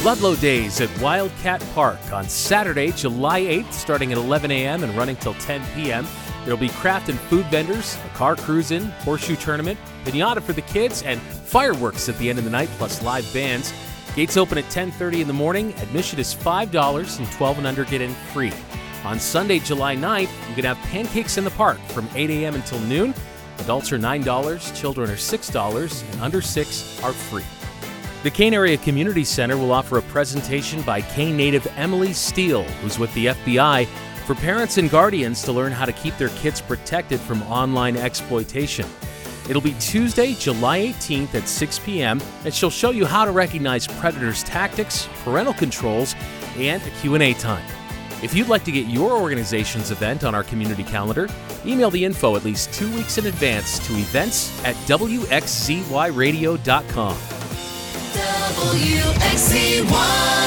Ludlow Days at Wildcat Park on Saturday, July 8th, starting at 11 a.m. and running till 10 p.m. There'll be craft and food vendors, a car cruise-in, horseshoe tournament, pinata for the kids, and fireworks at the end of the night, plus live bands. Gates open at 10:30 in the morning. Admission is $5, and 12 and under get in free. On Sunday, July 9th, you can have pancakes in the park from 8 a.m. until noon. Adults are $9, children are $6, and under 6 are free. The Kane Area Community Center will offer a presentation by Kane native Emily Steele, who's with the FBI, for parents and guardians to learn how to keep their kids protected from online exploitation. It'll be Tuesday, July 18th at 6 p.m., and she'll show you how to recognize predators' tactics, parental controls, and a Q&A time. If you'd like to get your organization's event on our community calendar, email the info at least 2 weeks in advance to events@wxzyradio.com. WXZY.